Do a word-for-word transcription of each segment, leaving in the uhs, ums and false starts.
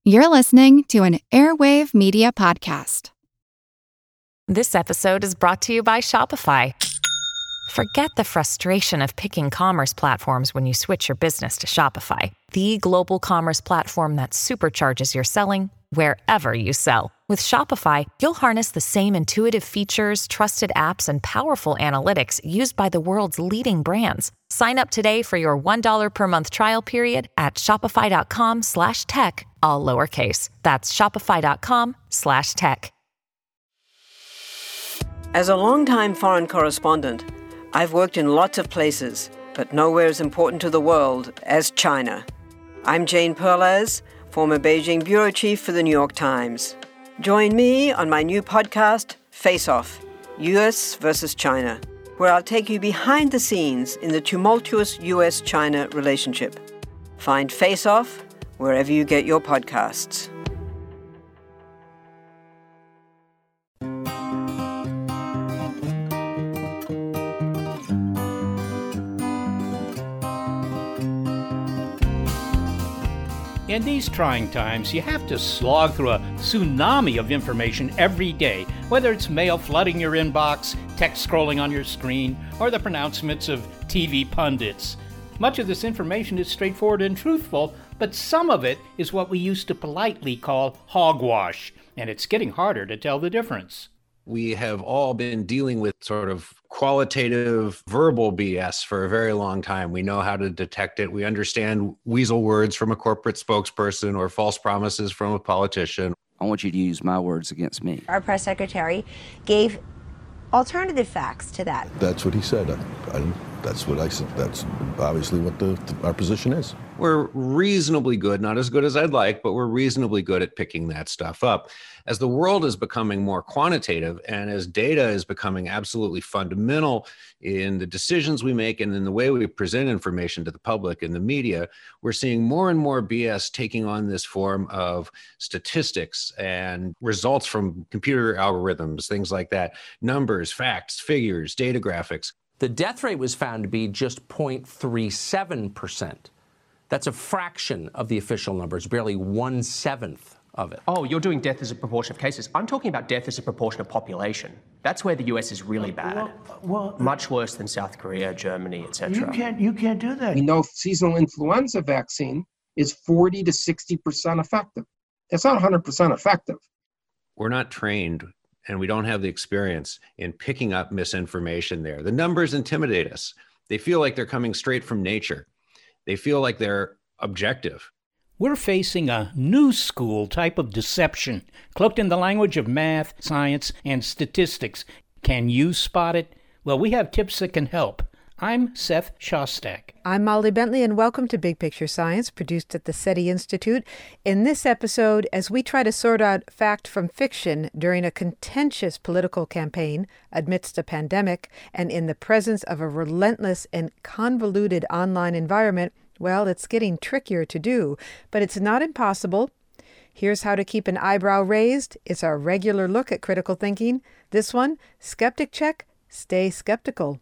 You're listening to an Airwave Media Podcast. This episode is brought to you by Shopify. Forget the frustration of picking commerce platforms when you switch your business to Shopify, the global commerce platform that supercharges your selling wherever you sell. With Shopify, you'll harness the same intuitive features, trusted apps, and powerful analytics used by the world's leading brands. Sign up today for your one dollar per month trial period at shopify.com slash tech, all lowercase. That's shopify.com slash tech. As a longtime foreign correspondent, I've worked in lots of places, but nowhere as important to the world as China. I'm Jane Perlez, former Beijing bureau chief for the New York Times. Join me on my new podcast, Face Off, U S versus China, where I'll take you behind the scenes in the tumultuous U S China relationship. Find Face Off wherever you get your podcasts. In these trying times, you have to slog through a tsunami of information every day, whether it's mail flooding your inbox, text scrolling on your screen, or the pronouncements of T V pundits. Much of this information is straightforward and truthful, but some of it is what we used to politely call hogwash, and it's getting harder to tell the difference. We have all been dealing with sort of qualitative verbal B S for a very long time. We know how to detect it. We understand weasel words from a corporate spokesperson or false promises from a politician. I want you to use my words against me. Our press secretary gave alternative facts to that. That's what he said. I, I, that's what I said. That's obviously what the, the, our position is. We're reasonably good, not as good as I'd like, but we're reasonably good at picking that stuff up. As the world is becoming more quantitative and as data is becoming absolutely fundamental in the decisions we make and in the way we present information to the public and the media, we're seeing more and more B S taking on this form of statistics and results from computer algorithms, things like that, numbers, facts, figures, data graphics. The death rate was found to be just zero point three seven percent. That's a fraction of the official numbers, barely one-seventh of it. Oh, you're doing death as a proportion of cases. I'm talking about death as a proportion of population. That's where the U S is really bad. Well, well, Much worse than South Korea, Germany, et cetera. You can't, you can't do that. We know seasonal influenza vaccine is forty to sixty percent effective. It's not one hundred percent effective. We're not trained and we don't have the experience in picking up misinformation there. The numbers intimidate us. They feel like they're coming straight from nature. They feel like they're objective. We're facing a new school type of deception, cloaked in the language of math, science, and statistics. Can you spot it? Well, we have tips that can help. I'm Seth Shostak. I'm Molly Bentley, and welcome to Big Picture Science, produced at the SETI Institute. In this episode, as we try to sort out fact from fiction during a contentious political campaign amidst a pandemic and in the presence of a relentless and convoluted online environment, well, it's getting trickier to do, but it's not impossible. Here's how to keep an eyebrow raised. It's our regular look at critical thinking. This one, Skeptic Check, stay skeptical.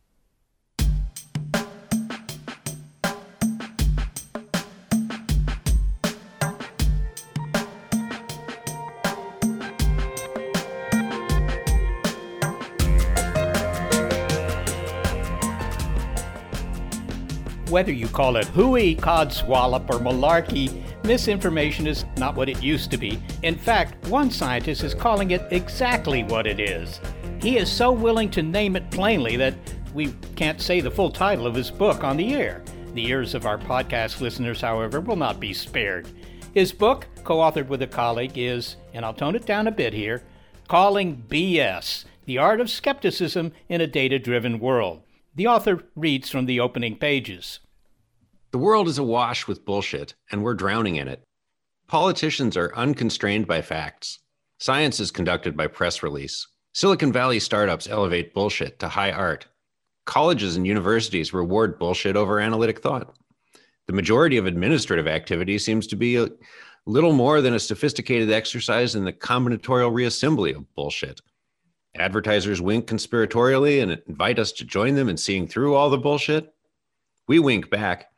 Whether you call it hooey, codswallop, or malarkey, misinformation is not what it used to be. In fact, one scientist is calling it exactly what it is. He is so willing to name it plainly that we can't say the full title of his book on the air. The ears of our podcast listeners, however, will not be spared. His book, co-authored with a colleague, is, and I'll tone it down a bit here, Calling B S, The Art of Skepticism in a Data-Driven World. The author reads from the opening pages. The world is awash with bullshit, and we're drowning in it. Politicians are unconstrained by facts. Science is conducted by press release. Silicon Valley startups elevate bullshit to high art. Colleges and universities reward bullshit over analytic thought. The majority of administrative activity seems to be a little more than a sophisticated exercise in the combinatorial reassembly of bullshit. Advertisers wink conspiratorially and invite us to join them in seeing through all the bullshit. We wink back,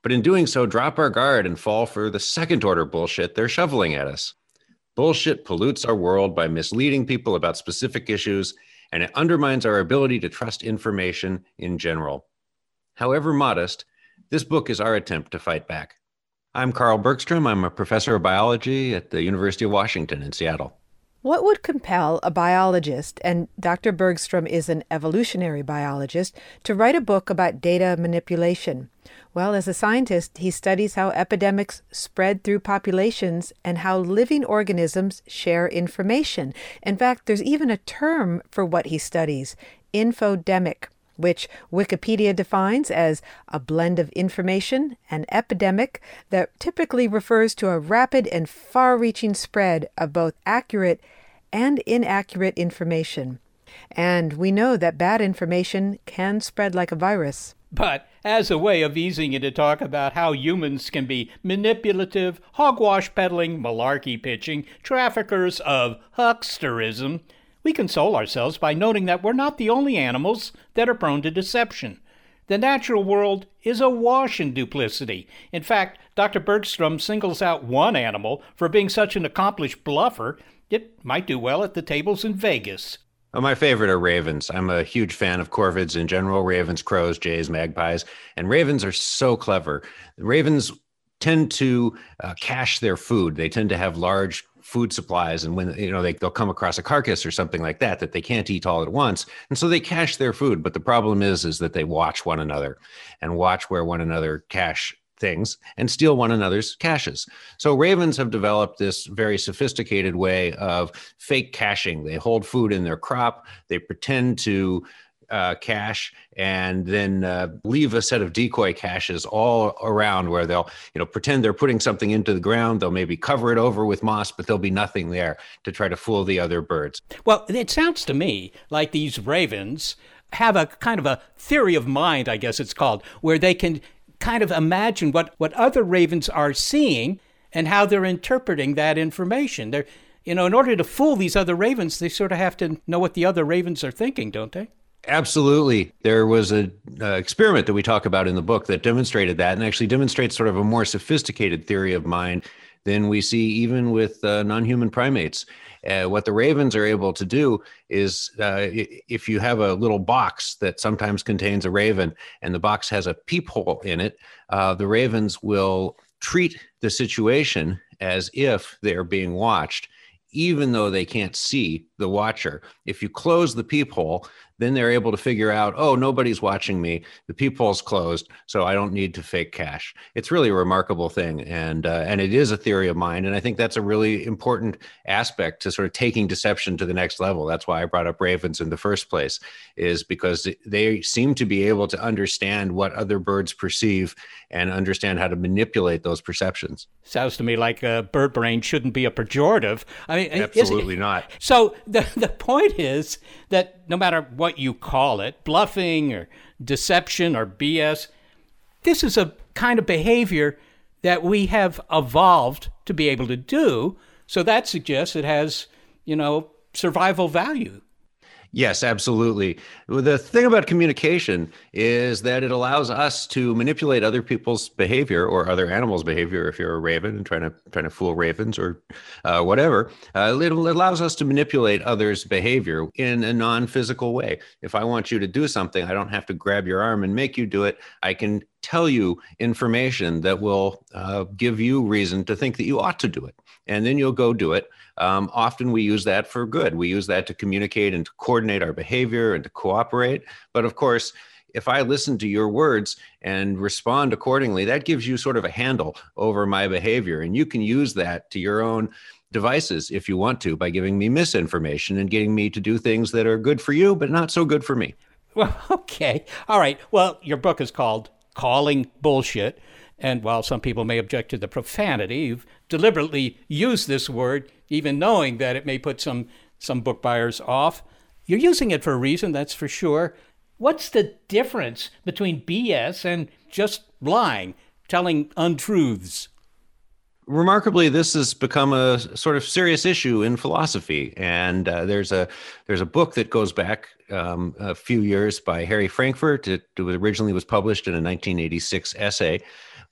but in doing so, drop our guard and fall for the second-order bullshit they're shoveling at us. Bullshit pollutes our world by misleading people about specific issues, and it undermines our ability to trust information in general. However modest, this book is our attempt to fight back. I'm Carl Bergstrom. I'm a professor of biology at the University of Washington in Seattle. What would compel a biologist, and Doctor Bergstrom is an evolutionary biologist, to write a book about data manipulation? Well, as a scientist, he studies how epidemics spread through populations and how living organisms share information. In fact, there's even a term for what he studies, infodemic, which Wikipedia defines as a blend of information and epidemic that typically refers to a rapid and far-reaching spread of both accurate and inaccurate information. And we know that bad information can spread like a virus. But as a way of easing it to talk about how humans can be manipulative, hogwash peddling, malarkey pitching, traffickers of hucksterism, we console ourselves by noting that we're not the only animals that are prone to deception. The natural world is awash in duplicity. In fact, Doctor Bergstrom singles out one animal for being such an accomplished bluffer, it might do well at the tables in Vegas. Well, my favorite are ravens. I'm a huge fan of corvids in general, ravens, crows, jays, magpies, and ravens are so clever. Ravens tend to uh, cache their food. They tend to have large food supplies, and when you know they, they'll come across a carcass or something like that that they can't eat all at once, and so they cache their food. But the problem is is that they watch one another and watch where one another cache things and steal one another's caches. So ravens have developed this very sophisticated way of fake caching. They hold food in their crop, they pretend to Uh, cache, and then uh, leave a set of decoy caches all around where they'll, you know, pretend they're putting something into the ground. They'll maybe cover it over with moss, but there'll be nothing there to try to fool the other birds. Well, it sounds to me like these ravens have a kind of a theory of mind, I guess it's called, where they can kind of imagine what, what other ravens are seeing and how they're interpreting that information. They're, you know, in order to fool these other ravens, they sort of have to know what the other ravens are thinking, don't they? Absolutely. There was an uh, experiment that we talk about in the book that demonstrated that, and actually demonstrates sort of a more sophisticated theory of mind than we see even with uh, non-human primates. Uh, what the ravens are able to do is uh, if you have a little box that sometimes contains a raven and the box has a peephole in it, uh, the ravens will treat the situation as if they're being watched, even though they can't see the watcher. If you close the peephole, then they're able to figure out, oh, nobody's watching me. The peephole's closed, so I don't need to fake cache. It's really a remarkable thing, and uh, and it is a theory of mind, and I think that's a really important aspect to sort of taking deception to the next level. That's why I brought up ravens in the first place, is because they seem to be able to understand what other birds perceive and understand how to manipulate those perceptions. Sounds to me like uh, bird brain shouldn't be a pejorative. I mean, absolutely not. So the the point is that no matter what you call it, bluffing or deception or B S, this is a kind of behavior that we have evolved to be able to do. So that suggests it has, you know, survival value. Yes, absolutely. The thing about communication is that it allows us to manipulate other people's behavior or other animals' behavior. If you're a raven and trying to trying to fool ravens or uh, whatever, uh, it allows us to manipulate others' behavior in a non-physical way. If I want you to do something, I don't have to grab your arm and make you do it. I can tell you information that will uh, give you reason to think that you ought to do it. And then you'll go do it. Um, often we use that for good. We use that to communicate and to coordinate our behavior and to cooperate. But of course, if I listen to your words and respond accordingly, that gives you sort of a handle over my behavior. And you can use that to your own devices if you want to, by giving me misinformation and getting me to do things that are good for you, but not so good for me. Well, okay. All right. Well, your book is called Calling Bullshit. And while some people may object to the profanity, you've deliberately used this word, even knowing that it may put some, some book buyers off. You're using it for a reason, that's for sure. What's the difference between B S and just lying, telling untruths? Remarkably, this has become a sort of serious issue in philosophy. And uh, there's a there's a book that goes back um, a few years by Harry Frankfurt. It, it originally was published in a nineteen eighty-six essay,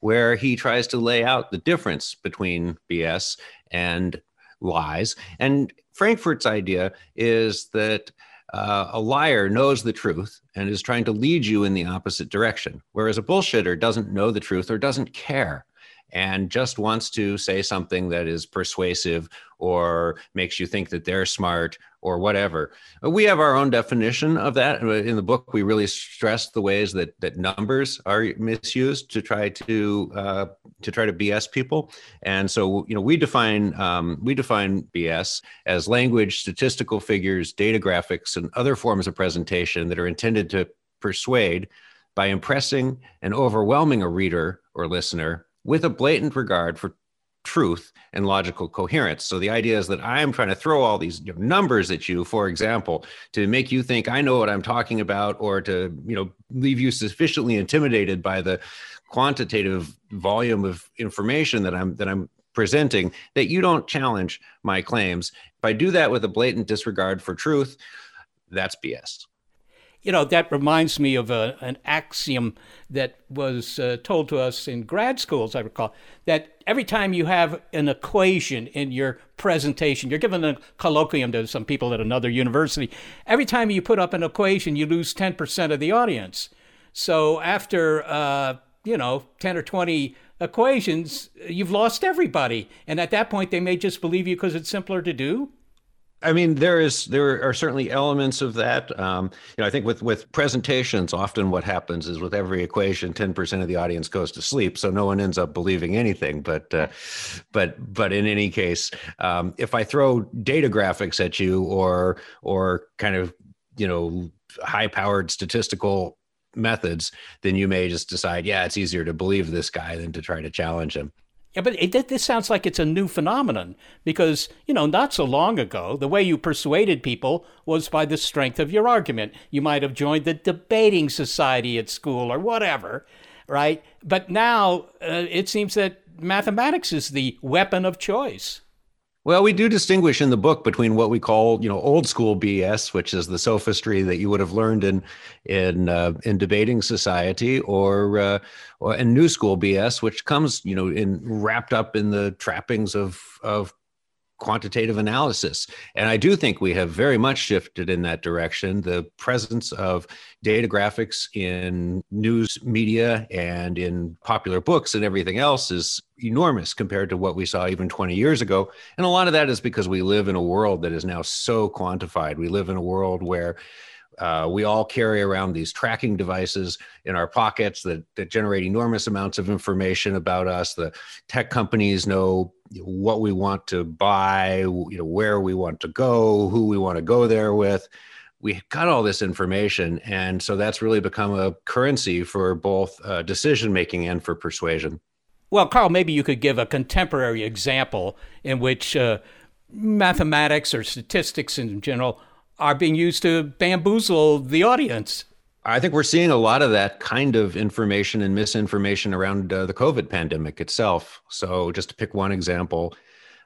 where he tries to lay out the difference between B S and lies. And Frankfurt's idea is that uh, a liar knows the truth and is trying to lead you in the opposite direction, whereas a bullshitter doesn't know the truth or doesn't care and just wants to say something that is persuasive or makes you think that they're smart or whatever. We have our own definition of that. In the book, we really stress the ways that that numbers are misused to try to uh, to try to B S people. And so, you know, we define um, we define B S as language, statistical figures, data graphics, and other forms of presentation that are intended to persuade by impressing and overwhelming a reader or listener with a blatant regard for truth and logical coherence. So the idea is that I'm trying to throw all these you know, numbers at you, for example, to make you think I know what I'm talking about, or to you know leave you sufficiently intimidated by the quantitative volume of information that I'm that I'm presenting that you don't challenge my claims. If I do that with a blatant disregard for truth, that's B S. You know, that reminds me of a, an axiom that was uh, told to us in grad school, as I recall, that every time you have an equation in your presentation, you're given a colloquium to some people at another university, every time you put up an equation, you lose ten percent of the audience. So after, uh, you know, ten or twenty equations, you've lost everybody. And at that point, they may just believe you because it's simpler to do. I mean, there is there are certainly elements of that. Um, you know, I think with with presentations, often what happens is with every equation, ten percent of the audience goes to sleep, so no one ends up believing anything. But uh, but but in any case, um, if I throw data graphics at you, or or kind of you know high-powered statistical methods, then you may just decide, yeah, it's easier to believe this guy than to try to challenge him. Yeah, but it, this sounds like it's a new phenomenon because, you know, not so long ago, the way you persuaded people was by the strength of your argument. You might have joined the debating society at school or whatever, right? But now uh, it seems that mathematics is the weapon of choice. Well, we do distinguish in the book between what we call, you know, old school B S, which is the sophistry that you would have learned in in uh, in debating society, or uh, or and new school B S, which comes, you know, in wrapped up in the trappings of of quantitative analysis. And I do think we have very much shifted in that direction. The presence of data graphics in news media and in popular books and everything else is enormous compared to what we saw even twenty years ago. And a lot of that is because we live in a world that is now so quantified. We live in a world where Uh, we all carry around these tracking devices in our pockets that, that generate enormous amounts of information about us. The tech companies know what we want to buy, you know, where we want to go, who we want to go there with. We got all this information. And so that's really become a currency for both uh, decision-making and for persuasion. Well, Carl, maybe you could give a contemporary example in which uh, mathematics or statistics in general are being used to bamboozle the audience. I think we're seeing a lot of that kind of information and misinformation around uh, the COVID pandemic itself. So just to pick one example,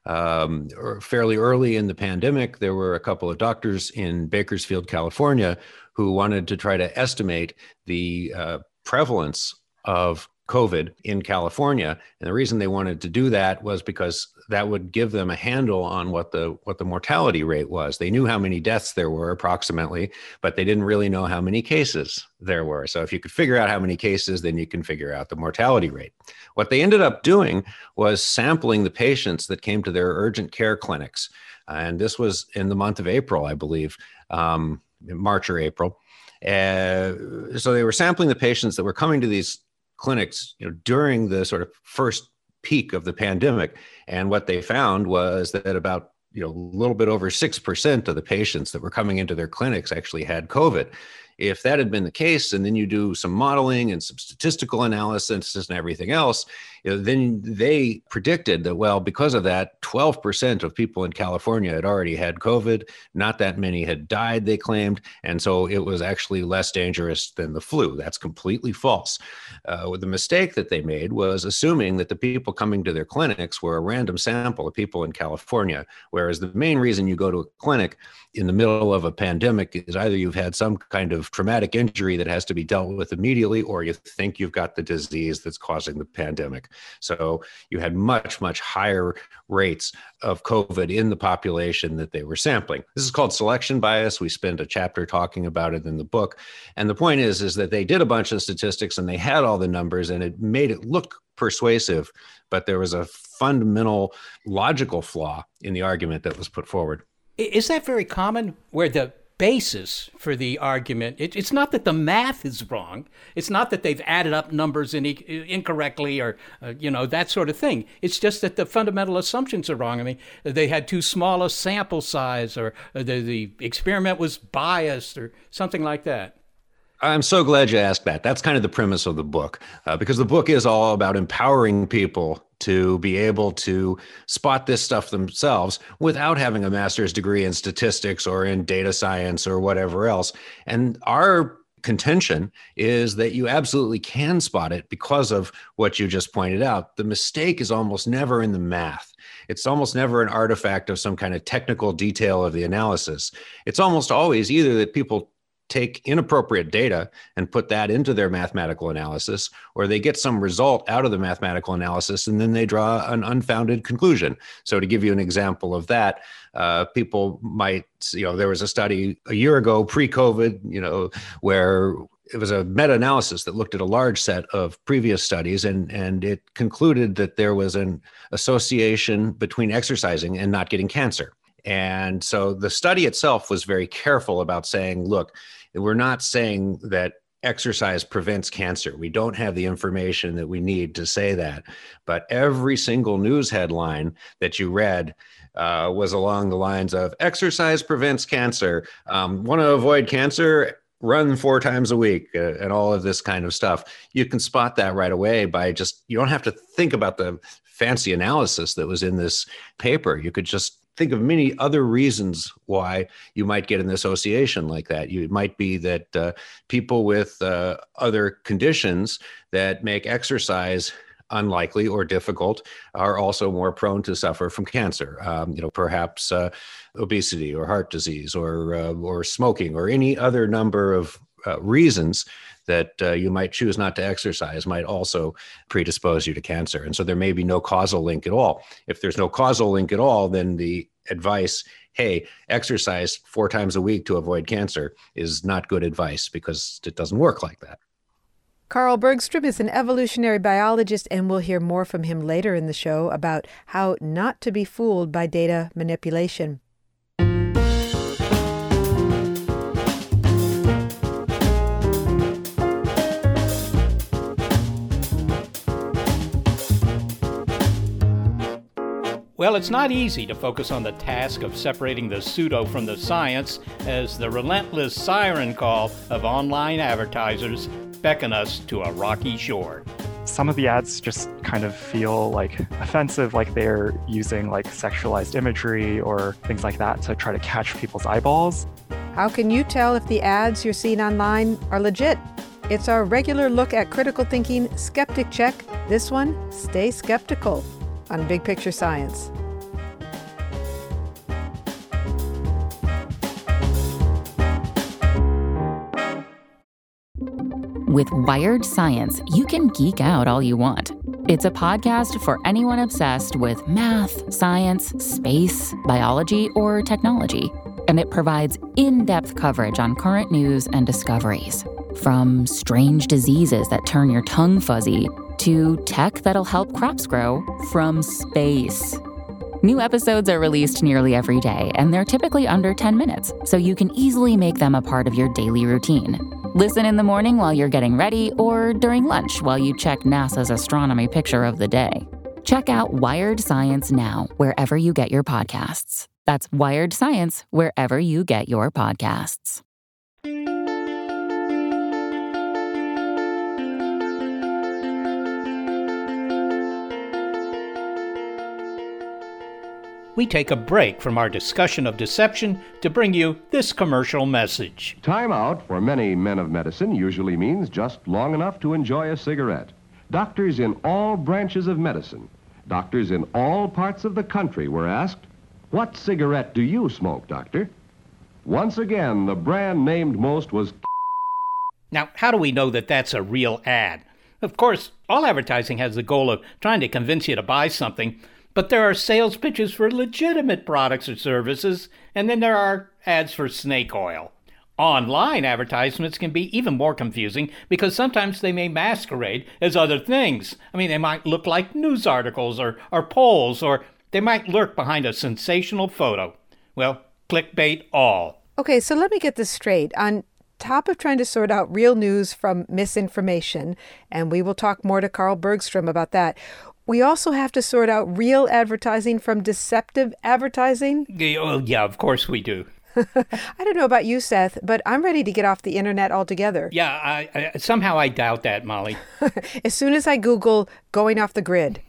um, fairly early in the pandemic, there were a couple of doctors in Bakersfield, California, who wanted to try to estimate the uh, prevalence of COVID in California. And the reason they wanted to do that was because that would give them a handle on what the what the mortality rate was. They knew how many deaths there were approximately, but they didn't really know how many cases there were. So if you could figure out how many cases, then you can figure out the mortality rate. What they ended up doing was sampling the patients that came to their urgent care clinics. And this was in the month of April, I believe, um, March or April. Uh, so they were sampling the patients that were coming to these clinics, you know, during the sort of first peak of the pandemic. And what they found was that about, you know, a little bit over six percent of the patients that were coming into their clinics actually had COVID. If that had been the case, and then you do some modeling and some statistical analysis and everything else, you know, then they predicted that, well, because of that, twelve percent of people in California had already had COVID. Not that many had died, they claimed. And so it was actually less dangerous than the flu. That's completely false. Uh, the mistake that they made was assuming that the people coming to their clinics were a random sample of people in California, whereas the main reason you go to a clinic in the middle of a pandemic is either you've had some kind of of traumatic injury that has to be dealt with immediately, or you think you've got the disease that's causing the pandemic. So you had much, much higher rates of COVID in the population that they were sampling. This is called selection bias. We spend a chapter talking about it in the book. And the point is, is that they did a bunch of statistics and they had all the numbers and it made it look persuasive, but there was a fundamental logical flaw in the argument that was put forward. Is that very common, where the basis for the argument, it, it's not that the math is wrong, it's not that they've added up numbers in, incorrectly or, uh, you know, that sort of thing. It's just that the fundamental assumptions are wrong. I mean, they had too small a sample size, or, or the, the experiment was biased or something like that. I'm so glad you asked that. That's kind of the premise of the book, uh, because the book is all about empowering people to be able to spot this stuff themselves without having a master's degree in statistics or in data science or whatever else. And our contention is that you absolutely can spot it because of what you just pointed out. The mistake is almost never in the math. It's almost never an artifact of some kind of technical detail of the analysis. It's almost always either that people take inappropriate data and put that into their mathematical analysis, or they get some result out of the mathematical analysis and then they draw an unfounded conclusion. So to give you an example of that, uh, people might, you know, there was a study a year ago, pre-COVID, you know, where it was a meta-analysis that looked at a large set of previous studies, and, and it concluded that there was an association between exercising and not getting cancer. And so the study itself was very careful about saying, look, we're not saying that exercise prevents cancer. We don't have the information that we need to say that. But every single news headline that you read uh, was along the lines of exercise prevents cancer. Um, want to avoid cancer? Run four times a week, uh, and all of this kind of stuff. You can spot that right away by just, you don't have to think about the fancy analysis that was in this paper. You could just think of many other reasons why you might get an association like that. You, it might be that uh, people with uh, other conditions that make exercise unlikely or difficult are also more prone to suffer from cancer. Um, you know, perhaps uh, obesity or heart disease or uh, or smoking or any other number of uh, reasons that uh, you might choose not to exercise might also predispose you to cancer. And so there may be no causal link at all. If there's no causal link at all, then the advice, hey, exercise four times a week to avoid cancer, is not good advice, because it doesn't work like that. Carl Bergstrom is an evolutionary biologist, and we'll hear more from him later in the show about how not to be fooled by data manipulation. Well, it's not easy to focus on the task of separating the pseudo from the science as the relentless siren call of online advertisers beckon us to a rocky shore. Some of the ads just kind of feel like offensive, like they're using like sexualized imagery or things like that to try to catch people's eyeballs. How can you tell if the ads you're seeing online are legit? It's our regular look at critical thinking skeptic check. This one, stay skeptical, on Big Picture Science. With Wired Science, you can geek out all you want. It's a podcast for anyone obsessed with math, science, space, biology, or technology. And it provides in-depth coverage on current news and discoveries. From strange diseases that turn your tongue fuzzy to tech that'll help crops grow from space. New episodes are released nearly every day, and they're typically under ten minutes, so you can easily make them a part of your daily routine. Listen in the morning while you're getting ready, or during lunch while you check NASA's astronomy picture of the day. Check out Wired Science now, wherever you get your podcasts. That's Wired Science, wherever you get your podcasts. We take a break from our discussion of deception to bring you this commercial message. Time out for many men of medicine usually means just long enough to enjoy a cigarette. Doctors in all branches of medicine, doctors in all parts of the country were asked, "What cigarette do you smoke, doctor?" Once again, the brand named most was Now, how do we know that that's a real ad? Of course, all advertising has the goal of trying to convince you to buy something, but there are sales pitches for legitimate products or services, and then there are ads for snake oil. Online advertisements can be even more confusing because sometimes they may masquerade as other things. I mean, they might look like news articles or, or polls, or they might lurk behind a sensational photo. Well, clickbait all. Okay, so let me get this straight. On top of trying to sort out real news from misinformation, and we will talk more to Carl Bergstrom about that, we also have to sort out real advertising from deceptive advertising? Yeah, well, yeah, of course we do. I don't know about you, Seth, but I'm ready to get off the internet altogether. Yeah, I, I, somehow I doubt that, Molly. As soon as I Google going off the grid.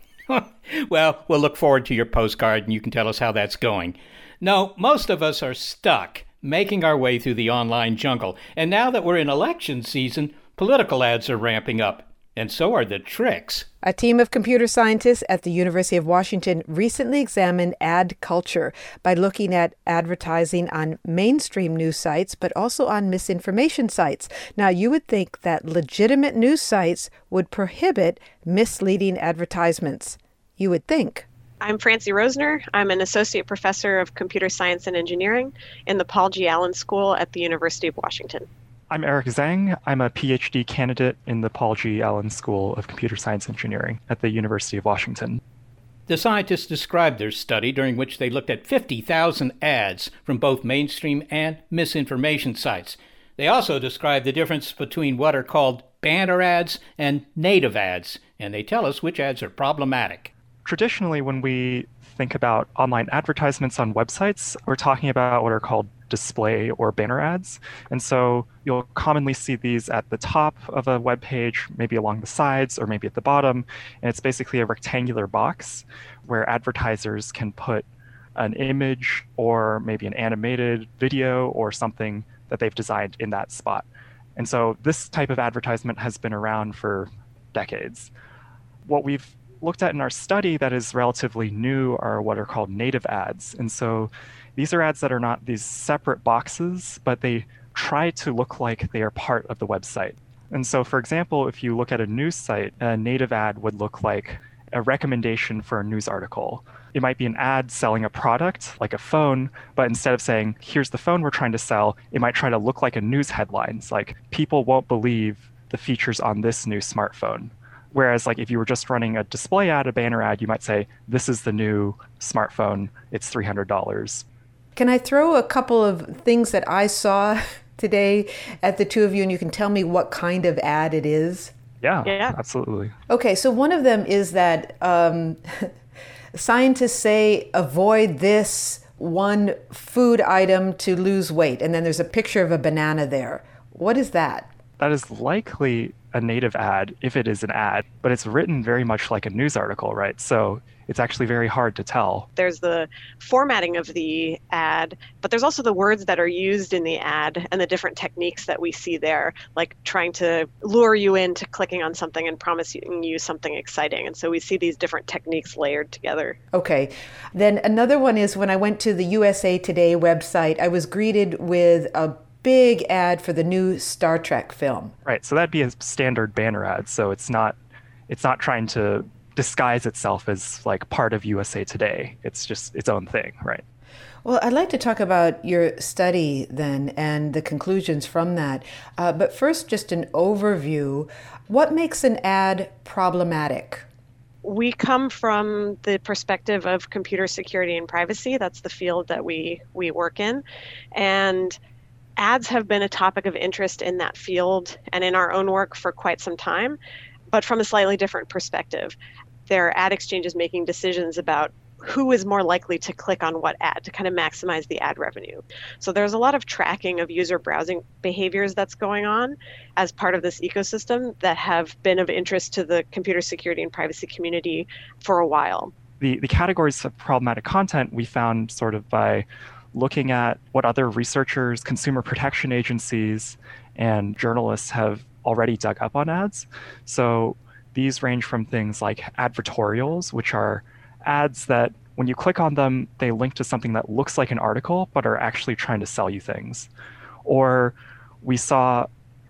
Well, we'll look forward to your postcard and you can tell us how that's going. No, most of us are stuck making our way through the online jungle. And now that we're in election season, political ads are ramping up. And so are the tricks. A team of computer scientists at the University of Washington recently examined ad culture by looking at advertising on mainstream news sites, but also on misinformation sites. Now, you would think that legitimate news sites would prohibit misleading advertisements. You would think. I'm Francie Rosner. I'm an associate professor of computer science and engineering in the Paul G. Allen School at the University of Washington. I'm Eric Zhang. I'm a PhD candidate in the Paul G. Allen School of Computer Science Engineering at the University of Washington. The scientists described their study, during which they looked at fifty thousand ads from both mainstream and misinformation sites. They also described the difference between what are called banner ads and native ads, and they tell us which ads are problematic. Traditionally, when we think about online advertisements on websites, we're talking about what are called display or banner ads. And so you'll commonly see these at the top of a web page, maybe along the sides or maybe at the bottom. And it's basically a rectangular box where advertisers can put an image or maybe an animated video or something that they've designed in that spot. And so this type of advertisement has been around for decades. What we've looked at in our study that is relatively new are what are called native ads. And so these are ads that are not these separate boxes, but they try to look like they are part of the website. And so, for example, if you look at a news site, a native ad would look like a recommendation for a news article. It might be an ad selling a product, like a phone, but instead of saying, here's the phone we're trying to sell, it might try to look like a news headline. It's like, people won't believe the features on this new smartphone. Whereas like if you were just running a display ad, a banner ad, you might say, this is the new smartphone, it's three hundred dollars. Can I throw a couple of things that I saw today at the two of you, and you can tell me what kind of ad it is? Yeah, yeah. Absolutely. Okay, so one of them is that um, scientists say avoid this one food item to lose weight, and then there's a picture of a banana there. What is that? That is likely a native ad, if it is an ad, but it's written very much like a news article, right? So it's actually very hard to tell. There's the formatting of the ad, but there's also the words that are used in the ad and the different techniques that we see there, like trying to lure you into clicking on something and promising you something exciting. And so we see these different techniques layered together. Okay. Then another one is when I went to the U S A Today website, I was greeted with a big ad for the new Star Trek film. Right. So that'd be a standard banner ad. So it's not it's not trying to disguise itself as like part of U S A Today. It's just its own thing, right? Well, I'd like to talk about your study then and the conclusions from that. Uh, but first, just an overview. What makes an ad problematic? We come from the perspective of computer security and privacy. That's the field that we, we work in. And ads have been a topic of interest in that field and in our own work for quite some time, but from a slightly different perspective. There are ad exchanges making decisions about who is more likely to click on what ad to kind of maximize the ad revenue. So there's a lot of tracking of user browsing behaviors that's going on as part of this ecosystem that have been of interest to the computer security and privacy community for a while. The, the categories of problematic content we found sort of by looking at what other researchers, consumer protection agencies, and journalists have already dug up on ads. So these range from things like advertorials, which are ads that when you click on them, they link to something that looks like an article, but are actually trying to sell you things. Or we saw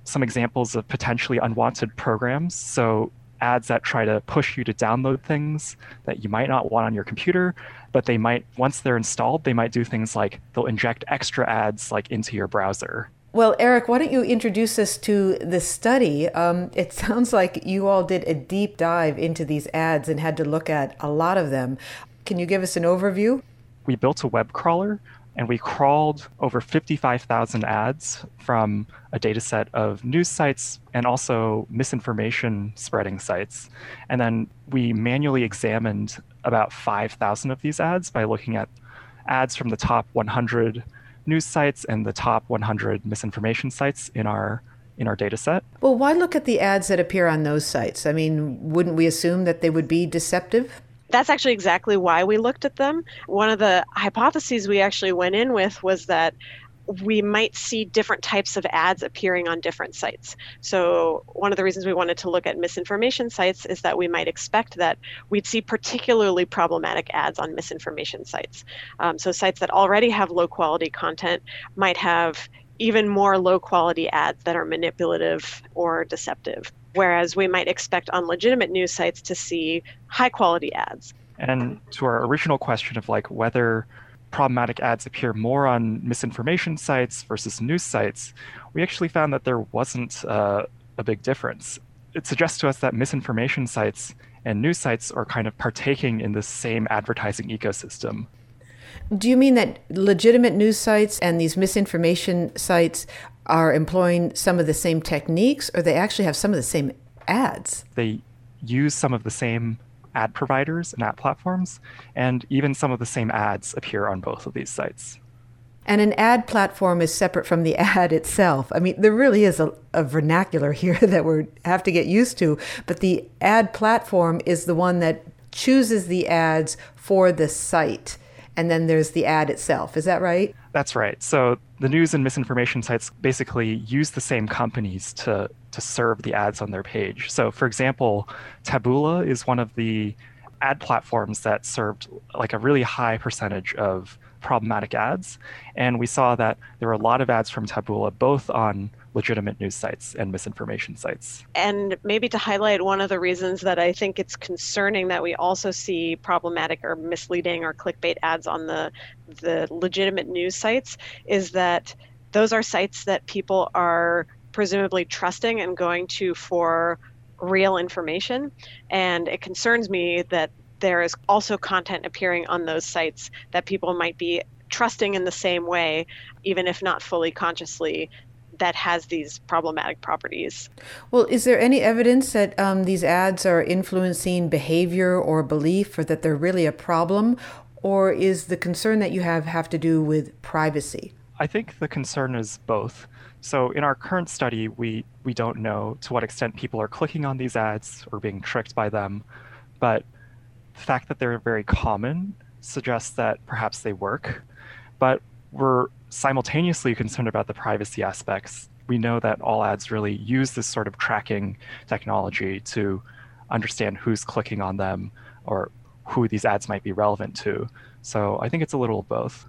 some examples of potentially unwanted programs. So ads that try to push you to download things that you might not want on your computer, but they might, once they're installed, they might do things like they'll inject extra ads like into your browser. Well, Eric, why don't you introduce us to the study? Um, it sounds like you all did a deep dive into these ads and had to look at a lot of them. Can you give us an overview? We built a web crawler and we crawled over fifty-five thousand ads from a data set of news sites and also misinformation spreading sites. And then we manually examined about five thousand of these ads by looking at ads from the top one hundred news sites and the top one hundred misinformation sites in our in our data set. Well, why look at the ads that appear on those sites? I mean, wouldn't we assume that they would be deceptive? That's actually exactly why we looked at them. One of the hypotheses we actually went in with was that we might see different types of ads appearing on different sites. So one of the reasons we wanted to look at misinformation sites is that we might expect that we'd see particularly problematic ads on misinformation sites. Um, so sites that already have low quality content might have even more low quality ads that are manipulative or deceptive, whereas we might expect on legitimate news sites to see high quality ads. And to our original question of like whether problematic ads appear more on misinformation sites versus news sites, we actually found that there wasn't uh, a big difference. It suggests to us that misinformation sites and news sites are kind of partaking in the same advertising ecosystem. Do you mean that legitimate news sites and these misinformation sites are employing some of the same techniques, or they actually have some of the same ads? They use some of the same ad providers and ad platforms, and even some of the same ads appear on both of these sites. And an ad platform is separate from the ad itself. I mean, there really is a, a vernacular here that we have to get used to, but the ad platform is the one that chooses the ads for the site. And then there's the ad itself. Is that right? That's right. So the news and misinformation sites basically use the same companies to, to serve the ads on their page. So for example, Taboola is one of the ad platforms that served like a really high percentage of problematic ads. And we saw that there were a lot of ads from Taboola, both on legitimate news sites and misinformation sites. And maybe to highlight one of the reasons that I think it's concerning that we also see problematic or misleading or clickbait ads on the, the legitimate news sites is that those are sites that people are presumably trusting and going to for real information. And it concerns me that there is also content appearing on those sites that people might be trusting in the same way, even if not fully consciously, that has these problematic properties. Well, is there any evidence that um, these ads are influencing behavior or belief, or that they're really a problem? Or is the concern that you have have to do with privacy? I think the concern is both. So in our current study, we, we don't know to what extent people are clicking on these ads or being tricked by them. But the fact that they're very common suggests that perhaps they work. But we're simultaneously concerned about the privacy aspects. We know that all ads really use this sort of tracking technology to understand who's clicking on them or who these ads might be relevant to. So I think it's a little of both.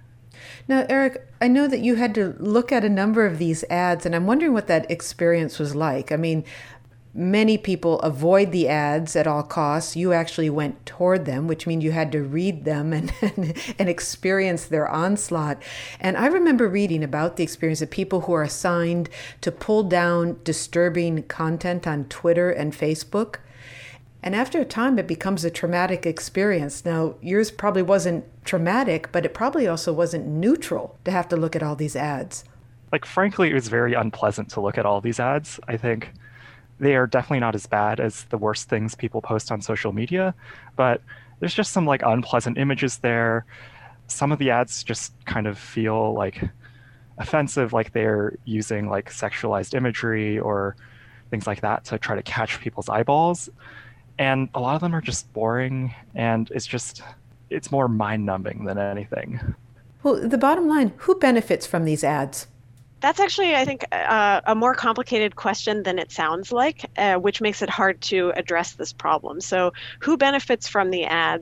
Now, Eric, I know that you had to look at a number of these ads, and I'm wondering what that experience was like. I mean, many people avoid the ads at all costs. You actually went toward them, which means you had to read them and, and, and experience their onslaught. And I remember reading about the experience of people who are assigned to pull down disturbing content on Twitter and Facebook. And after a time, it becomes a traumatic experience. Now, yours probably wasn't traumatic, but it probably also wasn't neutral to have to look at all these ads. Like, frankly, it was very unpleasant to look at all these ads. I think they are definitely not as bad as the worst things people post on social media, but there's just some like unpleasant images there. Some of the ads just kind of feel like offensive, like they're using like sexualized imagery or things like that to try to catch people's eyeballs. And a lot of them are just boring, and it's just, it's more mind-numbing than anything. Well, the bottom line, who benefits from these ads? That's actually, I think, uh, a more complicated question than it sounds like, uh, which makes it hard to address this problem. So who benefits from the ads?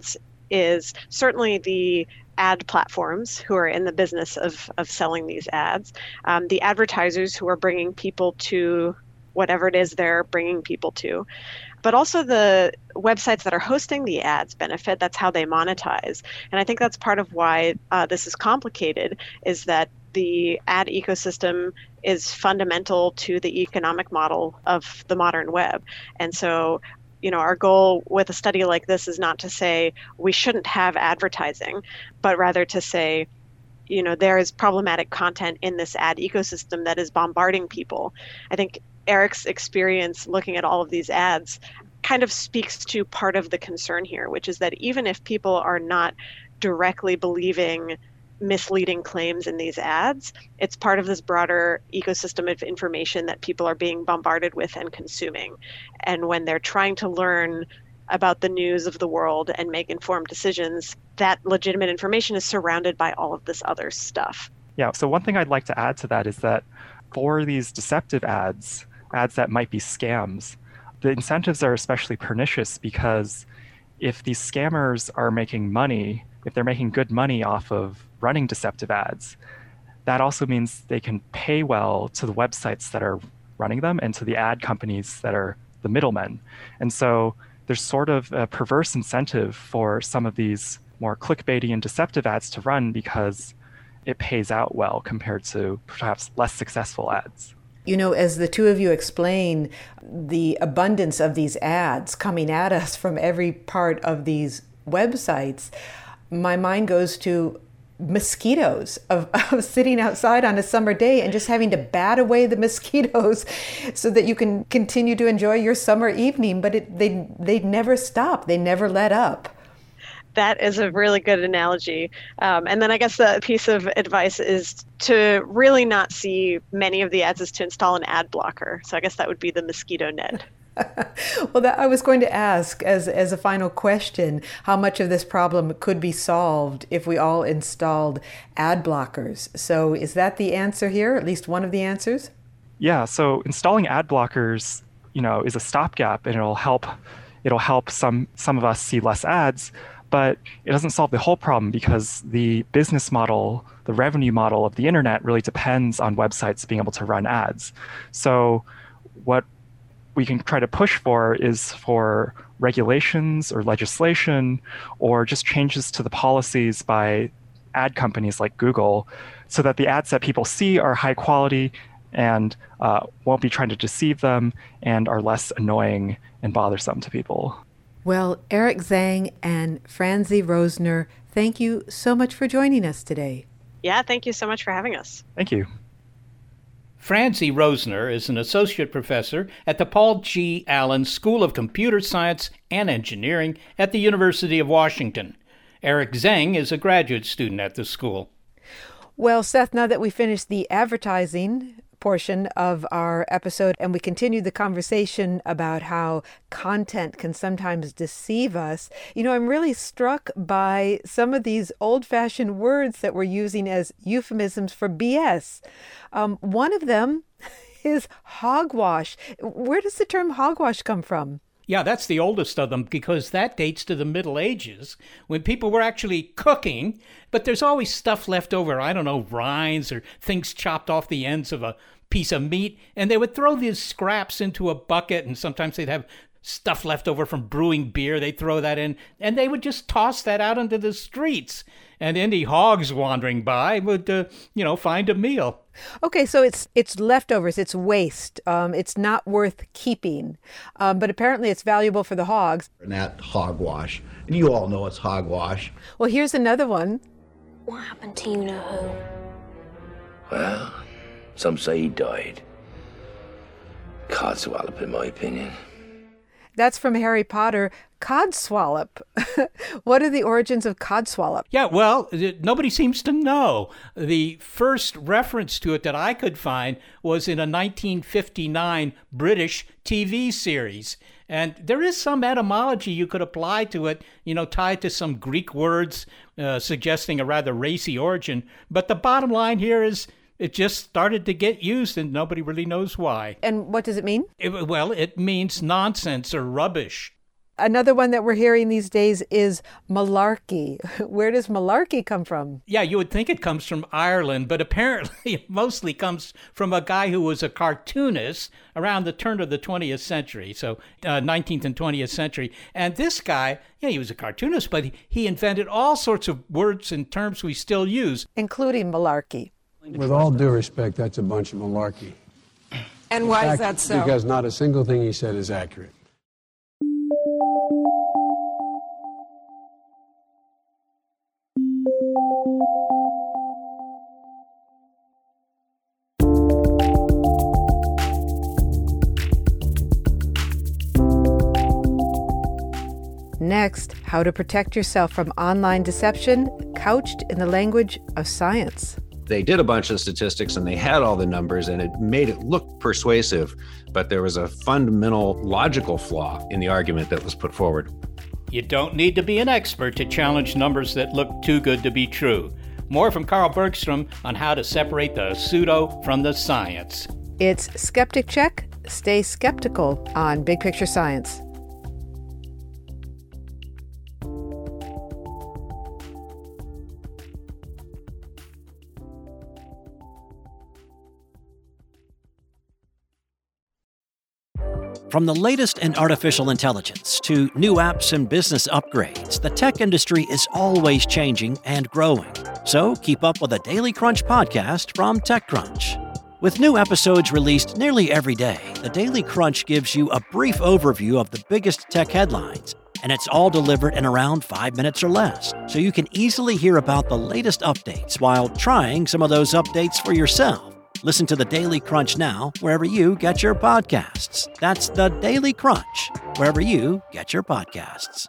is certainly the ad platforms who are in the business of, of selling these ads, um, the advertisers who are bringing people to whatever it is they're bringing people to, but also the websites that are hosting the ads benefit. That's how they monetize. And I think that's part of why uh, this is complicated, is that the ad ecosystem is fundamental to the economic model of the modern web. And so, you know, our goal with a study like this is not to say we shouldn't have advertising, but rather to say, you know, there is problematic content in this ad ecosystem that is bombarding people. I think Eric's experience looking at all of these ads kind of speaks to part of the concern here, which is that even if people are not directly believing misleading claims in these ads, it's part of this broader ecosystem of information that people are being bombarded with and consuming. And when they're trying to learn about the news of the world and make informed decisions, that legitimate information is surrounded by all of this other stuff. Yeah, so one thing I'd like to add to that is that for these deceptive ads, ads that might be scams, the incentives are especially pernicious, because if these scammers are making money, if they're making good money off of running deceptive ads, that also means they can pay well to the websites that are running them and to the ad companies that are the middlemen. And so there's sort of a perverse incentive for some of these more clickbaity and deceptive ads to run, because it pays out well compared to perhaps less successful ads. You know, as the two of you explain the abundance of these ads coming at us from every part of these websites, my mind goes to mosquitoes, of, of sitting outside on a summer day and just having to bat away the mosquitoes so that you can continue to enjoy your summer evening. But it, they they never stop. They never let up. That is a really good analogy. Um, and then I guess the piece of advice is to really not see many of the ads, is to install an ad blocker. So I guess that would be the mosquito net. Well, that, I was going to ask as, as a final question, how much of this problem could be solved if we all installed ad blockers? So is that the answer here, at least one of the answers? Yeah, so installing ad blockers, you know, is a stopgap, and it'll help it'll help some some of us see less ads, but it doesn't solve the whole problem, because the business model, the revenue model of the internet really depends on websites being able to run ads. So what we can try to push for is for regulations or legislation, or just changes to the policies by ad companies like Google, so that the ads that people see are high quality and uh, won't be trying to deceive them and are less annoying and bothersome to people. Well, Eric Zhang and Franzi Rosner, thank you so much for joining us today. Yeah, thank you so much for having us. Thank you. Franzi Rosner is an associate professor at the Paul G. Allen School of Computer Science and Engineering at the University of Washington. Eric Zhang is a graduate student at the school. Well, Seth, now that we finished the advertising portion of our episode and we continued the conversation about how content can sometimes deceive us, you know, I'm really struck by some of these old-fashioned words that we're using as euphemisms for B S. Um, one of them is hogwash. Where does the term hogwash come from? Yeah, that's the oldest of them, because that dates to the Middle Ages, when people were actually cooking, but there's always stuff left over. I don't know, rinds or things chopped off the ends of a piece of meat, and they would throw these scraps into a bucket, and sometimes they'd have stuff left over from brewing beer. They'd throw that in, and they would just toss that out into the streets, and any hogs wandering by would, uh, you know, find a meal. Okay, so it's it's leftovers, it's waste, um, it's not worth keeping, um, but apparently it's valuable for the hogs. And that hogwash, and you all know it's hogwash. Well, here's another one. What happened to you-know-who? Well, some say he died. Codswallop, in my opinion. That's from Harry Potter. Codswallop. What are the origins of Codswallop? Yeah, well, nobody seems to know. The first reference to it that I could find was in a nineteen fifty-nine British T V series. And there is some etymology you could apply to it, you know, tied to some Greek words uh, suggesting a rather racy origin. But the bottom line here is it just started to get used and nobody really knows why. And what does it mean? It, well, it means nonsense or rubbish. Another one that we're hearing these days is malarkey. Where does malarkey come from? Yeah, you would think it comes from Ireland, but apparently it mostly comes from a guy who was a cartoonist around the turn of the twentieth century, so uh, nineteenth and twentieth century. And this guy, yeah, he was a cartoonist, but he, he invented all sorts of words and terms we still use, including malarkey. With all due respect, that's a bunch of malarkey. And why fact, is that so? Because not a single thing he said is accurate. Next, how to protect yourself from online deception, couched in the language of science. They did a bunch of statistics and they had all the numbers and it made it look persuasive, but there was a fundamental logical flaw in the argument that was put forward. You don't need to be an expert to challenge numbers that look too good to be true. More from Carl Bergstrom on how to separate the pseudo from the science. It's Skeptic Check. Stay skeptical on Big Picture Science. From the latest in artificial intelligence to new apps and business upgrades, the tech industry is always changing and growing. So keep up with the Daily Crunch podcast from TechCrunch. With new episodes released nearly every day, the Daily Crunch gives you a brief overview of the biggest tech headlines, and it's all delivered in around five minutes or less, so you can easily hear about the latest updates while trying some of those updates for yourself. Listen to the Daily Crunch now, wherever you get your podcasts. That's the Daily Crunch, wherever you get your podcasts.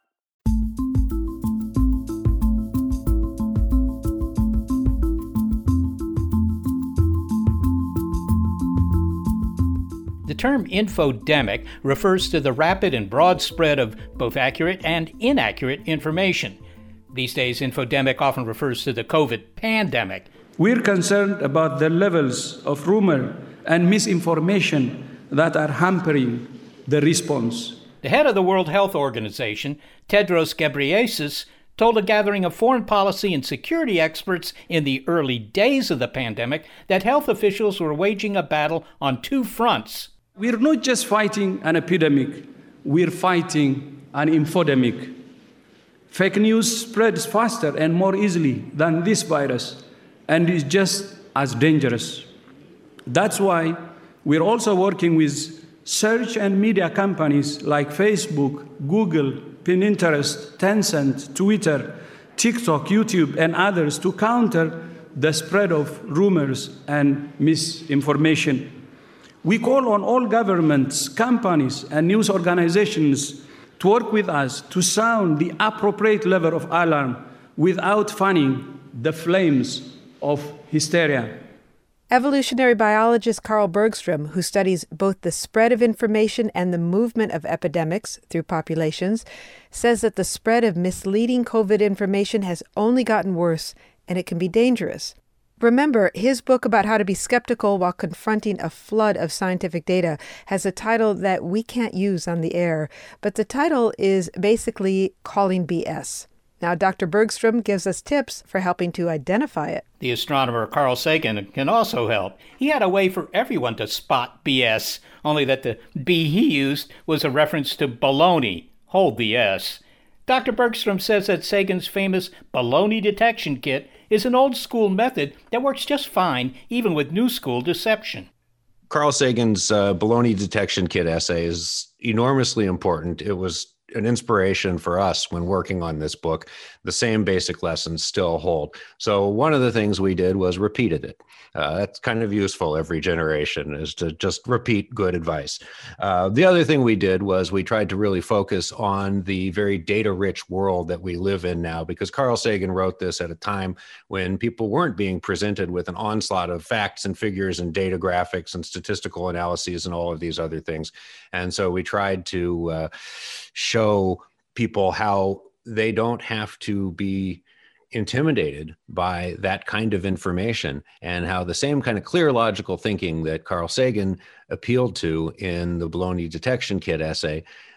The term infodemic refers to the rapid and broad spread of both accurate and inaccurate information. These days, infodemic often refers to the COVID pandemic. We're concerned about the levels of rumor and misinformation that are hampering the response. The head of the World Health Organization, Tedros Ghebreyesus, told a gathering of foreign policy and security experts in the early days of the pandemic that health officials were waging a battle on two fronts. We're not just fighting an epidemic, we're fighting an infodemic. Fake news spreads faster and more easily than this virus, and is just as dangerous. That's why we're also working with search and media companies like Facebook, Google, Pinterest, Tencent, Twitter, TikTok, YouTube, and others to counter the spread of rumors and misinformation. We call on all governments, companies, and news organizations to work with us to sound the appropriate level of alarm without fanning the flames of hysteria. Evolutionary biologist Carl Bergstrom, who studies both the spread of information and the movement of epidemics through populations, says that the spread of misleading COVID information has only gotten worse and it can be dangerous. Remember, his book about how to be skeptical while confronting a flood of scientific data has a title that we can't use on the air, but the title is basically Calling B S. Now, Doctor Bergstrom gives us tips for helping to identify it. The astronomer Carl Sagan can also help. He had a way for everyone to spot B S, only that the B he used was a reference to baloney. Hold the S. Doctor Bergstrom says that Sagan's famous baloney detection kit is an old-school method that works just fine, even with new-school deception. Carl Sagan's uh, baloney detection kit essay is enormously important. It was an inspiration for us when working on this book. The same basic lessons still hold. So one of the things we did was repeated it. Uh, that's kind of useful every generation, is to just repeat good advice. Uh, the other thing we did was we tried to really focus on the very data-rich world that we live in now, because Carl Sagan wrote this at a time when people weren't being presented with an onslaught of facts and figures and data graphics and statistical analyses and all of these other things. And so we tried to uh, show people how they don't have to be intimidated by that kind of information, and how the same kind of clear logical thinking that Carl Sagan appealed to in the baloney detection kit essay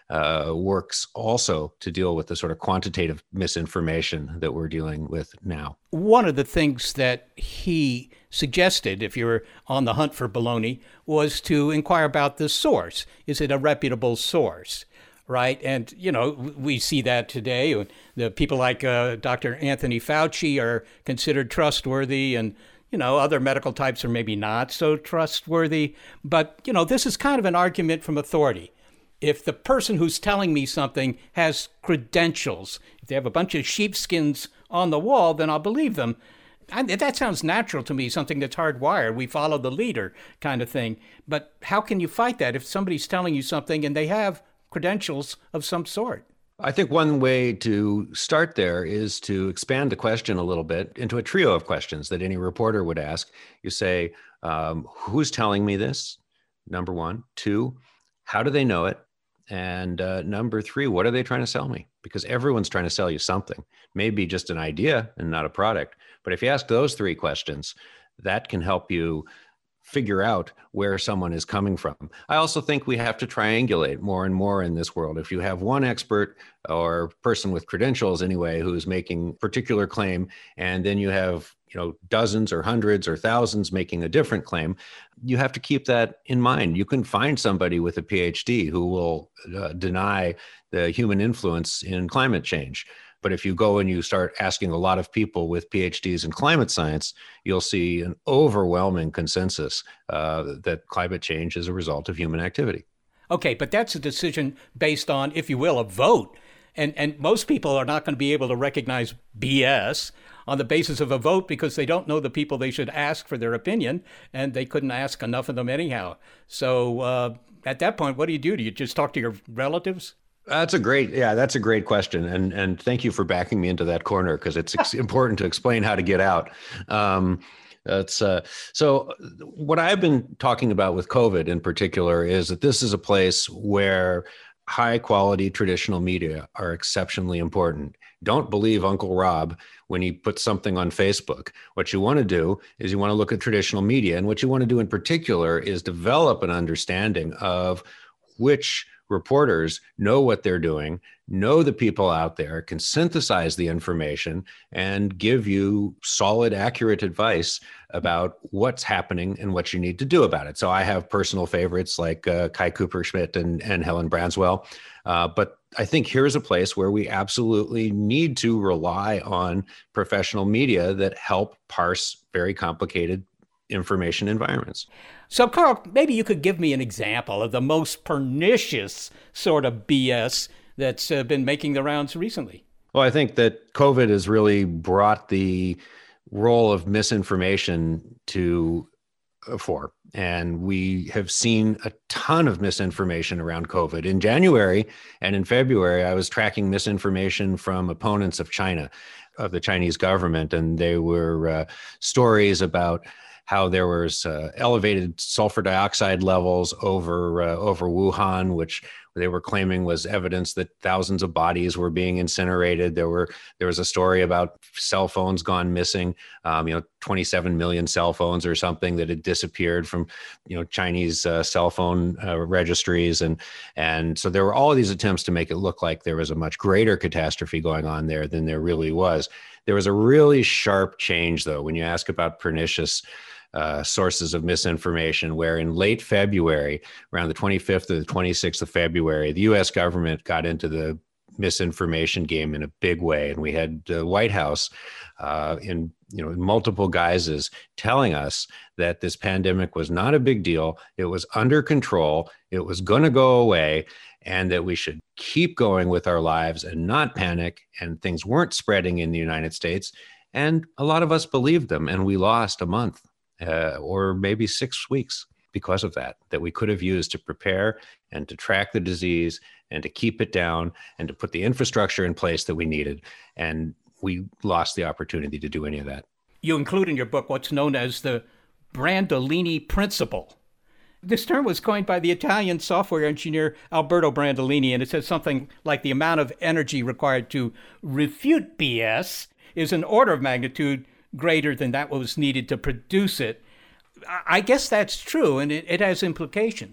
uh, works also to deal with the sort of quantitative misinformation that we're dealing with now. One of the things that he suggested, if you're on the hunt for baloney, was to inquire about the source. Is it a reputable source? Right. And, you know, we see that today. The people like uh, Doctor Anthony Fauci are considered trustworthy, and, you know, other medical types are maybe not so trustworthy. But, you know, this is kind of an argument from authority. If the person who's telling me something has credentials, if they have a bunch of sheepskins on the wall, then I'll believe them. And that sounds natural to me, something that's hardwired. We follow the leader kind of thing. But how can you fight that if somebody's telling you something and they have credentials of some sort? I think one way to start there is to expand the question a little bit into a trio of questions that any reporter would ask. You say, um, who's telling me this? Number one. Two, how do they know it? And uh, number three, what are they trying to sell me? Because everyone's trying to sell you something, maybe just an idea and not a product. But if you ask those three questions, that can help you figure out where someone is coming from. I also think we have to triangulate more and more in this world. If you have one expert or person with credentials anyway, who's making a particular claim, and then you have, you know, dozens or hundreds or thousands making a different claim, you have to keep that in mind. You can find somebody with a P H D who will uh, deny the human influence in climate change. But if you go and you start asking a lot of people with P H Ds in climate science, you'll see an overwhelming consensus uh, that climate change is a result of human activity. Okay, but that's a decision based on, if you will, a vote. And and most people are not going to be able to recognize B S on the basis of a vote because they don't know the people they should ask for their opinion, and they couldn't ask enough of them anyhow. So uh, at that point, what do you do? Do you just talk to your relatives? That's a great, yeah, that's a great question. And and thank you for backing me into that corner, because it's ex- important to explain how to get out. Um, that's uh, so what I've been talking about with COVID in particular is that this is a place where high quality traditional media are exceptionally important. Don't believe Uncle Rob when he puts something on Facebook. What you want to do is you want to look at traditional media. And what you want to do in particular is develop an understanding of which reporters know what they're doing, know the people out there, can synthesize the information, and give you solid, accurate advice about what's happening and what you need to do about it. So I have personal favorites like uh, Kai Cooper-Schmidt and, and Helen Branswell. Uh, but I think here's a place where we absolutely need to rely on professional media that help parse very complicated information environments. So, Carl, maybe you could give me an example of the most pernicious sort of B S that's uh, been making the rounds recently. Well, I think that COVID has really brought the role of misinformation to uh, fore. And we have seen a ton of misinformation around COVID. In January and in February, I was tracking misinformation from opponents of China, of the Chinese government, and they were uh, stories about how there was uh, elevated sulfur dioxide levels over uh, over Wuhan, which they were claiming was evidence that thousands of bodies were being incinerated. There were there was a story about cell phones gone missing, um, you know, twenty-seven million cell phones or something that had disappeared from, you know, Chinese uh, cell phone uh, registries, and and so there were all of these attempts to make it look like there was a much greater catastrophe going on there than there really was. There was a really sharp change, though, when you ask about pernicious Uh, sources of misinformation, where in late February, around the twenty-fifth or the twenty-sixth of February, the U S government got into the misinformation game in a big way. And we had the White House uh, in, you know, in multiple guises telling us that this pandemic was not a big deal. It was under control. It was going to go away, and that we should keep going with our lives and not panic. And things weren't spreading in the United States. And a lot of us believed them, and we lost a month. Uh, or maybe six weeks because of that, that we could have used to prepare and to track the disease and to keep it down and to put the infrastructure in place that we needed. And we lost the opportunity to do any of that. You include in your book what's known as the Brandolini Principle. This term was coined by the Italian software engineer Alberto Brandolini, and it says something like the amount of energy required to refute B S is an order of magnitude greater than that was needed to produce it. I guess that's true, and it, it has implications.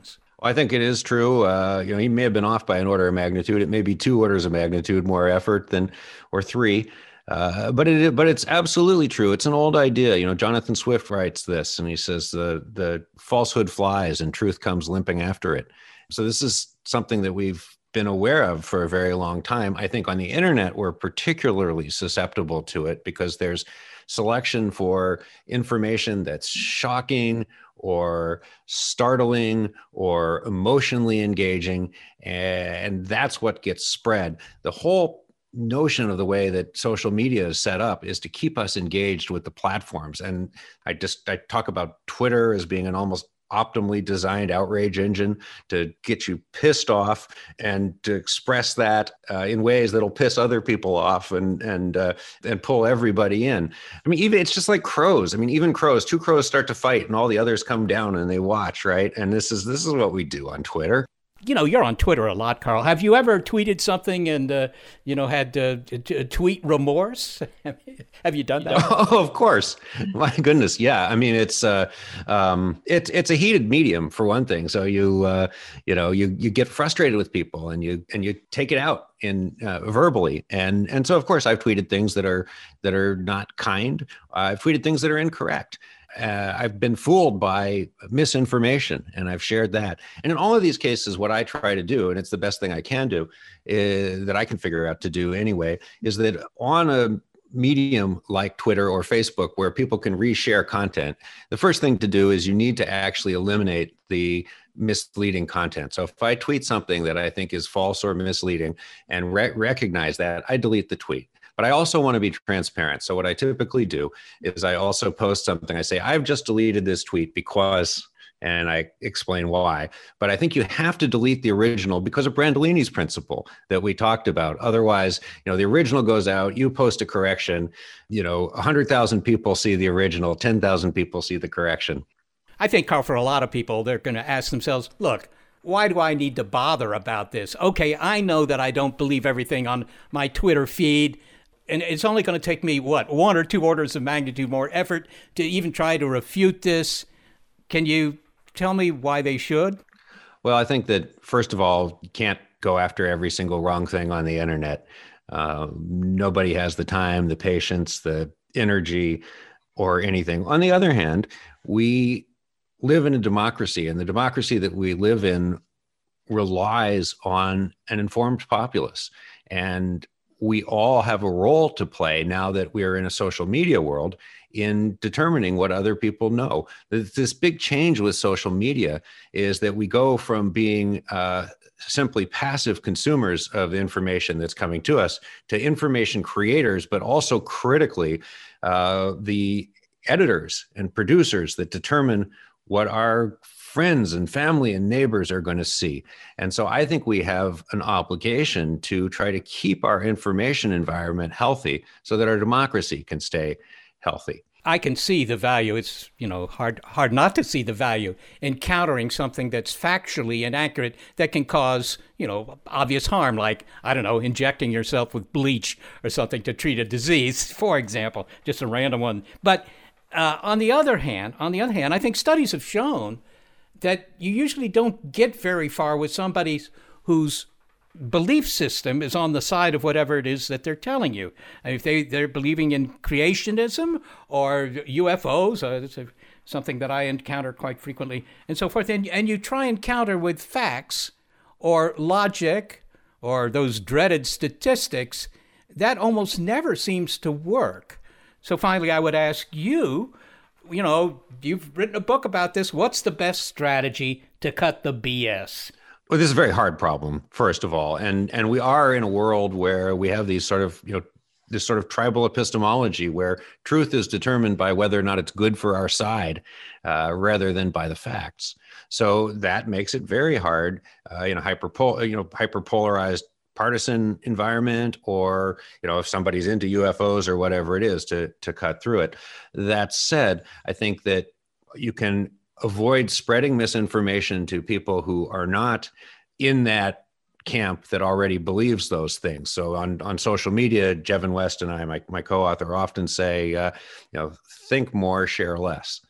I think it is true. Uh, you know, he may have been off by an order of magnitude. It may be two orders of magnitude more effort than, or three. Uh, but it, but it's absolutely true. It's an old idea. You know, Jonathan Swift writes this, and he says the the falsehood flies and truth comes limping after it. So this is something that we've been aware of for a very long time. I think on the internet, we're particularly susceptible to it because there's selection for information that's shocking or startling or emotionally engaging, and that's what gets spread. The whole notion of the way that social media is set up is to keep us engaged with the platforms. And I just, I talk about Twitter as being an almost optimally designed outrage engine to get you pissed off and to express that uh, in ways that'll piss other people off and and uh, and pull everybody in. I mean, even it's just like crows. I mean, even crows, two crows start to fight and all the others come down and they watch, right? And this is this is what we do on Twitter. You know, you're on Twitter a lot, Carl. Have you ever tweeted something and, uh, you know, had uh, t- tweet remorse? Have you done that? Oh, of course. My goodness. Yeah. I mean, it's uh, um, it's it's a heated medium for one thing. So you uh, you know, you you get frustrated with people and you and you take it out in uh, verbally. And and so, of course, I've tweeted things that are that are not kind. I've tweeted things that are incorrect. Uh, I've been fooled by misinformation, and I've shared that. And in all of these cases, what I try to do, and it's the best thing I can do, is, that I can figure out to do anyway, is that on a medium like Twitter or Facebook, where people can reshare content, the first thing to do is you need to actually eliminate the misleading content. So if I tweet something that I think is false or misleading and re- recognize that, I delete the tweet. But I also want to be transparent. So what I typically do is I also post something. I say, I've just deleted this tweet because, and I explain why. But I think you have to delete the original because of Brandolini's principle that we talked about. Otherwise, you know, the original goes out, you post a correction, you know, one hundred thousand people see the original, ten thousand people see the correction. I think, Carl, for a lot of people, they're going to ask themselves, look, why do I need to bother about this? Okay, I know that I don't believe everything on my Twitter feed. And it's only going to take me, what, one or two orders of magnitude more effort to even try to refute this. Can you tell me why they should? Well, I think that, first of all, you can't go after every single wrong thing on the internet. Uh, nobody has the time, the patience, the energy, or anything. On the other hand, we live in a democracy, and the democracy that we live in relies on an informed populace. And we all have a role to play now that we are in a social media world in determining what other people know. This big change with social media is that we go from being uh, simply passive consumers of information that's coming to us to information creators, but also critically uh, the editors and producers that determine what our friends and family and neighbors are going to see. And so I think we have an obligation to try to keep our information environment healthy so that our democracy can stay healthy. I can see the value. It's, you know, hard hard not to see the value in countering something that's factually inaccurate that can cause, you know, obvious harm, like, I don't know, injecting yourself with bleach or something to treat a disease, for example, just a random one. But uh, on the other hand, on the other hand, I think studies have shown that you usually don't get very far with somebody whose belief system is on the side of whatever it is that they're telling you. And if they, they're believing in creationism or U F Os, uh, that's a, something that I encounter quite frequently, and so forth, and, and you try and counter with facts or logic or those dreaded statistics, that almost never seems to work. So finally, I would ask you, you know, you've written a book about this. What's the best strategy to cut the B S? Well, this is a very hard problem, first of all. And and we are in a world where we have these sort of, you know, this sort of tribal epistemology where truth is determined by whether or not it's good for our side uh, rather than by the facts. So that makes it very hard uh, in a hyperpol- you know, hyperpolarized partisan environment, or, you know, if somebody's into U F Os or whatever it is, to to cut through it. That said, I think that you can avoid spreading misinformation to people who are not in that camp that already believes those things. So on, on social media, Jevin West and I, my, my co-author, often say, uh, you know, think more, share less.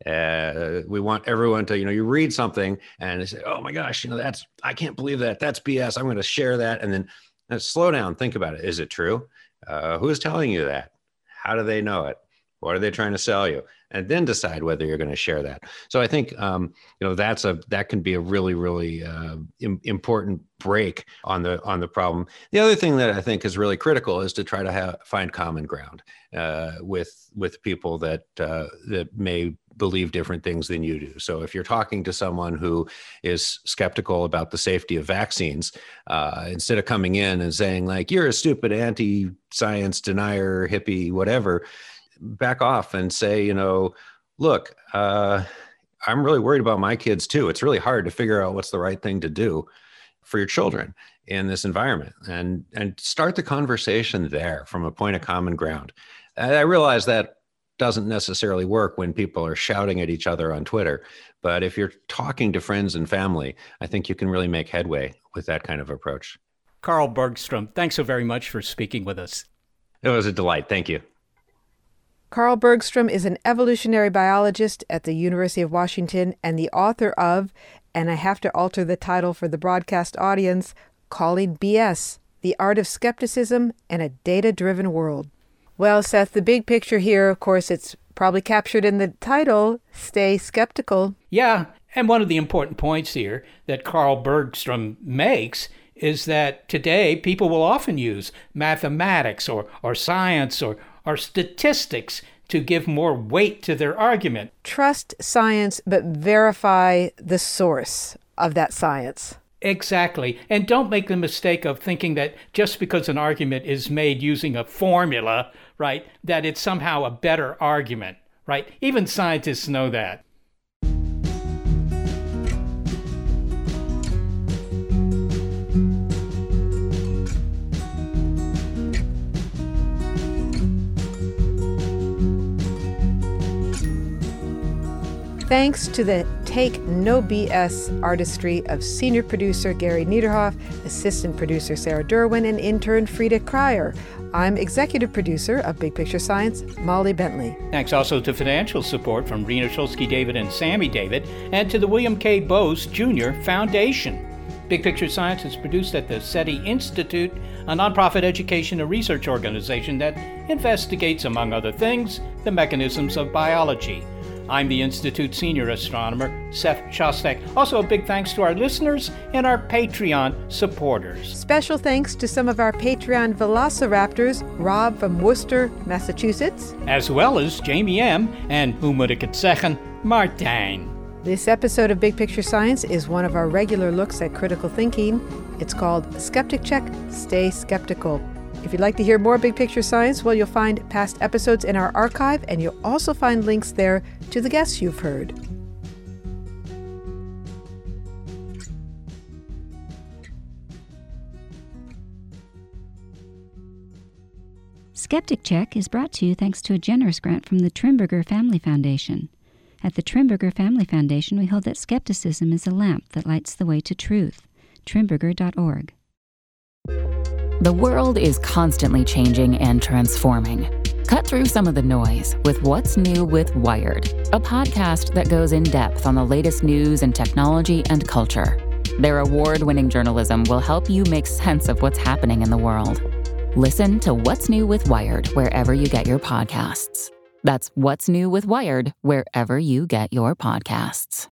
Uh, we want everyone to, you know, you read something and they say, oh my gosh, you know, that's, I can't believe that. That's B S. I'm going to share that. And then uh, slow down, think about it. Is it true? Uh, who's telling you that? How do they know it? What are they trying to sell you? And then decide whether you're going to share that. So I think, um, you know, that's a, that can be a really, really uh, im- important break on the, on the problem. The other thing that I think is really critical is to try to have, find common ground uh, with, with people that, uh, that may believe different things than you do. So if you're talking to someone who is skeptical about the safety of vaccines, uh, instead of coming in and saying like, you're a stupid anti-science denier, hippie, whatever, back off and say, you know, look, uh, I'm really worried about my kids too. It's really hard to figure out what's the right thing to do for your children in this environment, and, and start the conversation there from a point of common ground. I realize that doesn't necessarily work when people are shouting at each other on Twitter. But if you're talking to friends and family, I think you can really make headway with that kind of approach. Carl Bergstrom, thanks so very much for speaking with us. It was a delight. Thank you. Carl Bergstrom is an evolutionary biologist at the University of Washington and the author of, and I have to alter the title for the broadcast audience, Calling B S, The Art of Skepticism and a Data-Driven World. Well, Seth, the big picture here, of course, it's probably captured in the title, Stay Skeptical. Yeah, and one of the important points here that Carl Bergstrom makes is that today people will often use mathematics or, or science or, or statistics to give more weight to their argument. Trust science, but verify the source of that science. Exactly. And don't make the mistake of thinking that just because an argument is made using a formula, right, that it's somehow a better argument, right? Even scientists know that. Thanks to the Take No B S artistry of senior producer Gary Niederhoff, assistant producer Sarah Derwin, and intern Frida Cryer. I'm executive producer of Big Picture Science, Molly Bentley. Thanks also to financial support from Rena Shulsky David and Sammy David, and to the William K. Bose Junior Foundation. Big Picture Science is produced at the SETI Institute, a nonprofit education and research organization that investigates, among other things, the mechanisms of biology. I'm the Institute Senior Astronomer, Seth Shostak. Also, a big thanks to our listeners and our Patreon supporters. Special thanks to some of our Patreon velociraptors, Rob from Worcester, Massachusetts, as well as Jamie M. and Humudikatsechen Martijn. This episode of Big Picture Science is one of our regular looks at critical thinking. It's called Skeptic Check, Stay Skeptical. If you'd like to hear more Big Picture Science, well, you'll find past episodes in our archive, and you'll also find links there to the guests you've heard. Skeptic Check is brought to you thanks to a generous grant from the Trimberger Family Foundation. At the Trimberger Family Foundation, we hold that skepticism is a lamp that lights the way to truth. Trimberger dot org. The world is constantly changing and transforming. Cut through some of the noise with What's New with Wired, a podcast that goes in depth on the latest news and technology and culture. Their award-winning journalism will help you make sense of what's happening in the world. Listen to What's New with Wired wherever you get your podcasts. That's What's New with Wired wherever you get your podcasts.